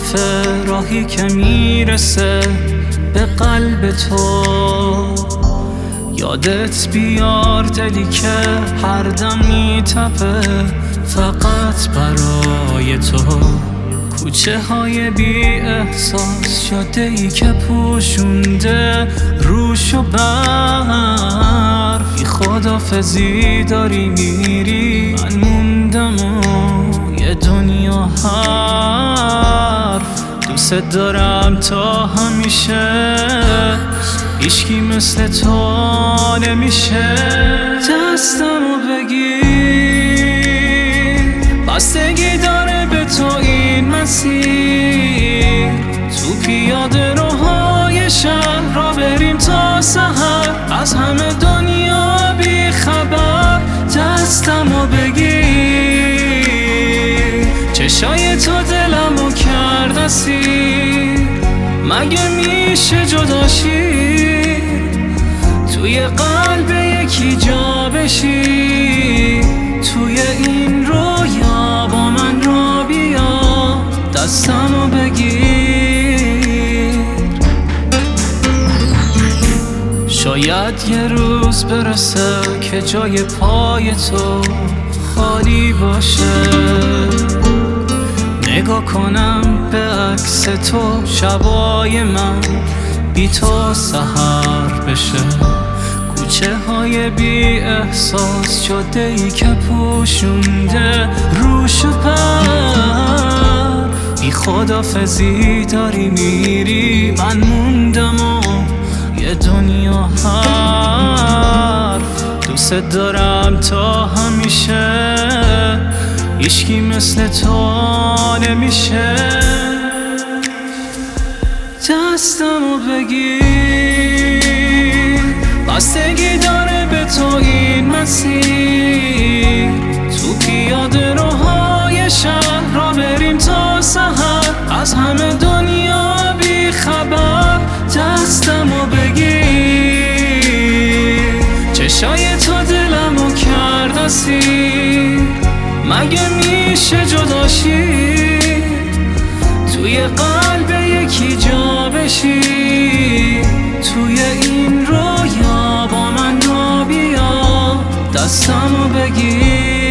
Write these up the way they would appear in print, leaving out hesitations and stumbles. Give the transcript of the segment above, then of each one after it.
مصافه راهی که میرسه به قلب تو. یادت بیار دلی که هر دم میتپه فقط برای تو. کوچه های بی احساس، جاده ای که پوشونده روش و برف. بی خداحافظی داری میری، من موندم و یه دنیا حرف. دوست دارم تا همیشه، هیچکی مثل تو نمیشه. دستمو بگیر، بستگی داره به تو این مسیر. تو پیاده روهای شهر را بریم تا سحر، از همه دنیا بی خبر. دستمو بگیر، چشای تو دلمو کرد اسیر. مگه میشه جداشی توی قلب یکی جا بشی؟ توی این رویا با من را بیا، دستمو بگیر. شاید یه روز برسه که جای پای تو خالی باشه. نگاه کنم به عکس تو، شبای من بی تو سحر بشه. کوچه های بی احساس، جاده ای که پوشونده روش و پر. بی خداحافظی داری میری، من موندم و یه دنیا حرف. دوست دارم تا همیشه، هیچکی مثل تو نمیشه. دستمو بگیر، بستگی داره به تو این مسیر. تو پیاده روهای شهر را بریم تا سحر، از همه دنیا بی خبر. دستمو بگیر، چشای تو دلمو کرد اسیر. مگه میشه جداشی توی قلب یکی جا بشی؟ توی این رویا با من را بیا، دستمو بگیر.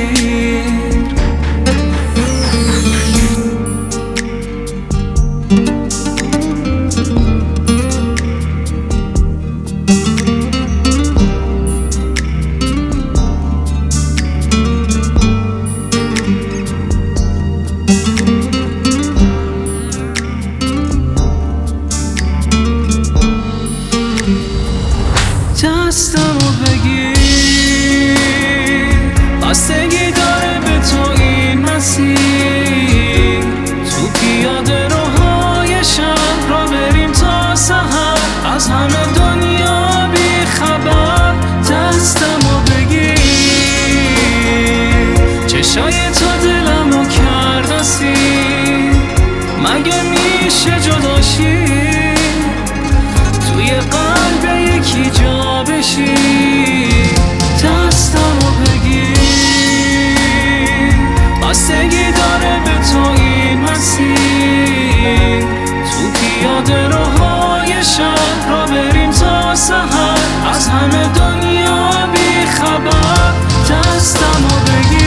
دستمو بگیر، بستگی داره به تو این مسیر. تو پیاده روهای شهر را بریم تا سحر، از همه دنیا بی خبر. دستمو بگیر، چشای تو دلمو کرد اسیر. مگه میشه جداشی توی قلب یکی جا بشی؟ دستمو بگیر، بستگی داره به تو این مسیر. تو پیاده روهای شهر را بریم تا سحر، از همه دنیا بی خبر. دستمو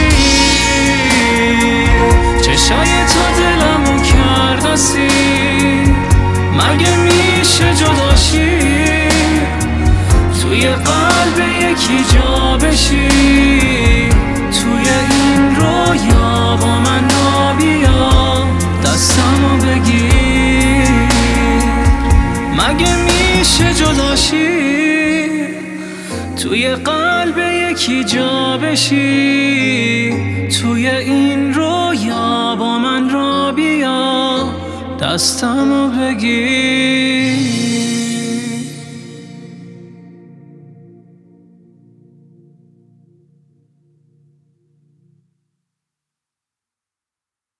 بگیر، چشای تو دلمو کرد اسیر. مگه میشه جداشی توی قلب یکی جا بشی؟ توی این رویا با من را بیا، دستمو بگیر. مگه میشه جداشی توی قلب یکی جا بشی؟ توی این رویا با من را بیا، دستمو بگیر.